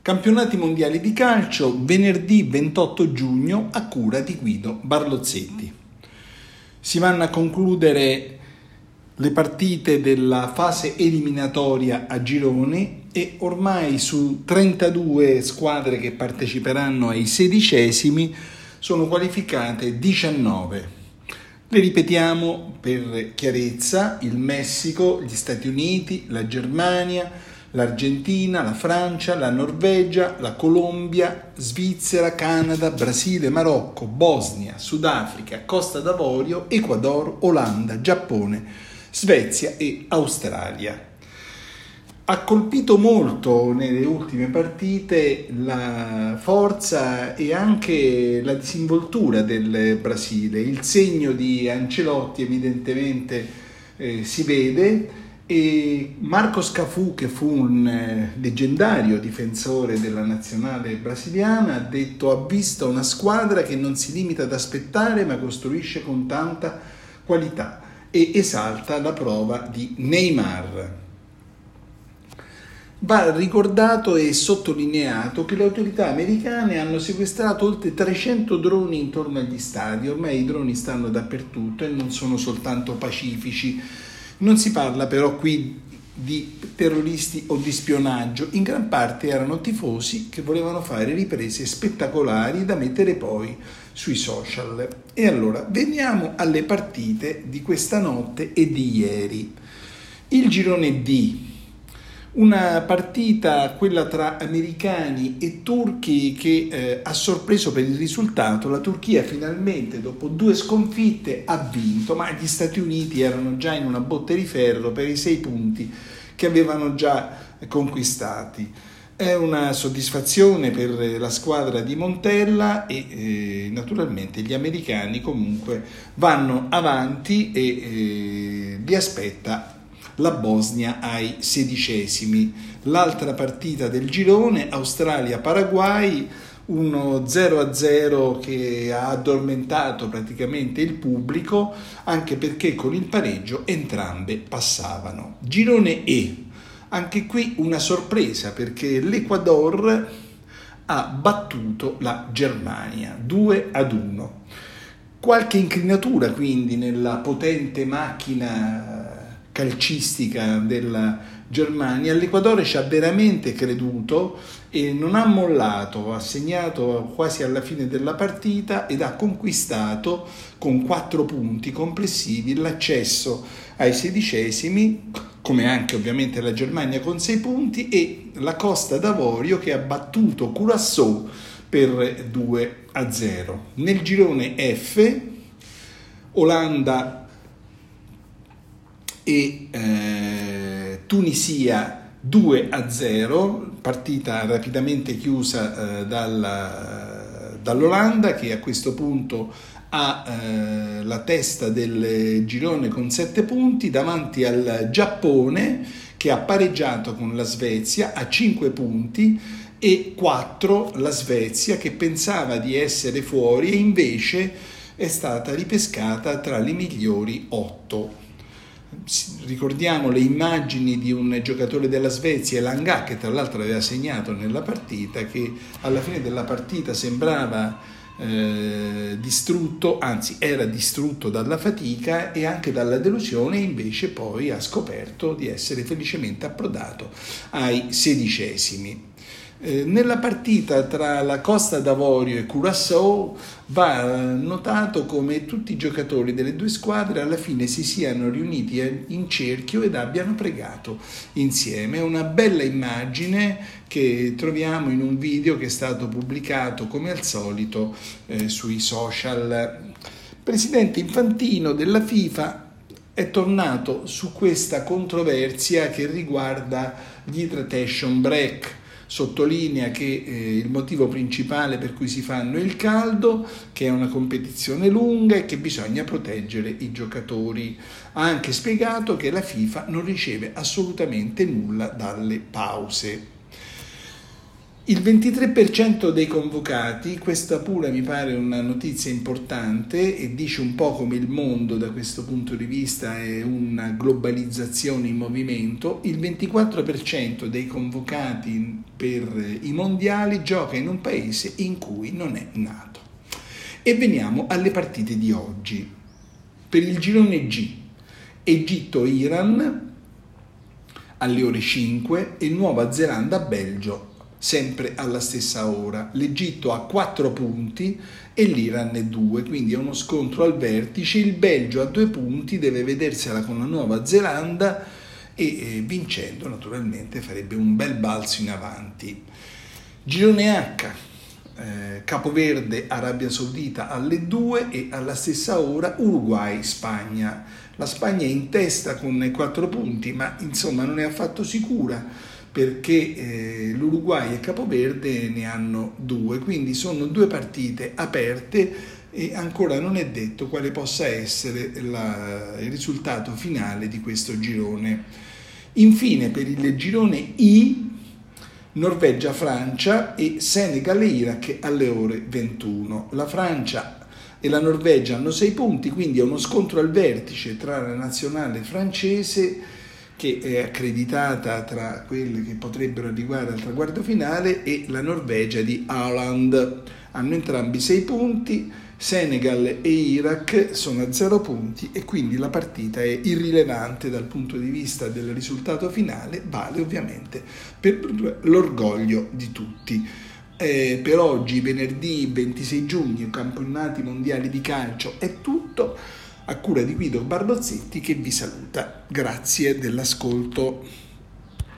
Campionati mondiali di calcio, venerdì 28 giugno a cura di Guido Barlozzetti. Si vanno a concludere le partite della fase eliminatoria a gironi e ormai su 32 squadre che parteciperanno ai 16esimi sono qualificate 19. Le ripetiamo per chiarezza: il Messico, gli Stati Uniti, la Germania, l'Argentina, la Francia, la Norvegia, la Colombia, Svizzera, Canada, Brasile, Marocco, Bosnia, Sudafrica, Costa d'Avorio, Ecuador, Olanda, Giappone, Svezia e Australia. Ha colpito molto nelle ultime partite la forza e anche la disinvoltura del Brasile. Il segno di Ancelotti evidentemente si vede, e Marcos Cafu, che fu un leggendario difensore della nazionale brasiliana, ha detto: ha visto una squadra che non si limita ad aspettare ma costruisce con tanta qualità, e esalta la prova di Neymar. Va ricordato e sottolineato che le autorità americane hanno sequestrato oltre 300 droni intorno agli stadi. Ormai i droni stanno dappertutto e non sono soltanto pacifici. Non si parla però qui di terroristi o di spionaggio, in gran parte erano tifosi che volevano fare riprese spettacolari da mettere poi sui social. E allora veniamo alle partite di questa notte e di ieri. Il girone D, una partita, quella tra americani e turchi, che ha sorpreso per il risultato. La Turchia finalmente, dopo 2 sconfitte, ha vinto, ma gli Stati Uniti erano già in una botte di ferro per i 6 punti che avevano già conquistati. È una soddisfazione per la squadra di Montella e naturalmente gli americani comunque vanno avanti e li aspetta la Bosnia ai 16esimi. L'altra partita del girone, Australia-Paraguay, uno 0-0 che ha addormentato praticamente il pubblico, anche perché con il pareggio entrambe passavano. Girone E, anche qui una sorpresa, perché l'Ecuador ha battuto la Germania 2-1. Qualche incrinatura quindi nella potente macchina calcistica della Germania. L'Equador ci ha veramente creduto e non ha mollato, ha segnato quasi alla fine della partita ed ha conquistato con 4 punti complessivi l'accesso ai 16esimi, come anche ovviamente la Germania con 6 punti, e la Costa d'Avorio che ha battuto Curaçao per 2-0. Nel girone F, Olanda e Tunisia 2-0, partita rapidamente chiusa dall'Olanda, che a questo punto ha la testa del girone con 7 punti, davanti al Giappone che ha pareggiato con la Svezia a 5 punti, e 4 la Svezia, che pensava di essere fuori e invece è stata ripescata tra le migliori 8. Ricordiamo le immagini di un giocatore della Svezia, Elanga, che tra l'altro aveva segnato nella partita, che alla fine della partita sembrava distrutto, anzi era distrutto dalla fatica e anche dalla delusione, e invece poi ha scoperto di essere felicemente approdato ai 16esimi. Nella partita tra la Costa d'Avorio e Curaçao va notato come tutti i giocatori delle 2 squadre alla fine si siano riuniti in cerchio ed abbiano pregato insieme. È una bella immagine che troviamo in un video che è stato pubblicato come al solito sui social. Presidente Infantino della FIFA è tornato su questa controversia che riguarda gli hydration break. Sottolinea che il motivo principale per cui si fanno è il caldo, che è una competizione lunga e che bisogna proteggere i giocatori. Ha anche spiegato che la FIFA non riceve assolutamente nulla dalle pause. Il 23% dei convocati, questa pure mi pare una notizia importante e dice un po' come il mondo da questo punto di vista è una globalizzazione in movimento, il 24% dei convocati per i mondiali gioca in un paese in cui non è nato. E veniamo alle partite di oggi. Per il girone G, Egitto-Iran alle ore 5 e Nuova Zelanda-Belgio sempre alla stessa ora. L'Egitto ha 4 punti e l'Iran 2, quindi è uno scontro al vertice. Il Belgio ha 2 punti, deve vedersela con la Nuova Zelanda e vincendo naturalmente farebbe un bel balzo in avanti. Girone H, Capoverde, Arabia Saudita alle 2 e alla stessa ora Uruguay-Spagna. La Spagna è in testa con 4 punti, ma insomma non è affatto sicura, perché l'Uruguay e Capoverde ne hanno 2, quindi sono 2 partite aperte e ancora non è detto quale possa essere il risultato finale di questo girone. Infine per il girone I, Norvegia-Francia e Senegal-Iraq alle ore 21. La Francia e la Norvegia hanno 6 punti, quindi è uno scontro al vertice tra la nazionale francese, che è accreditata tra quelle che potrebbero arrivare al traguardo finale, e la Norvegia di Haaland. Hanno entrambi 6 punti, Senegal e Iraq sono a 0 punti e quindi la partita è irrilevante dal punto di vista del risultato finale, vale ovviamente per l'orgoglio di tutti. Per oggi, venerdì 26 giugno, campionati mondiali di calcio, è tutto. A cura di Guido Bardozzetti che vi saluta. Grazie dell'ascolto.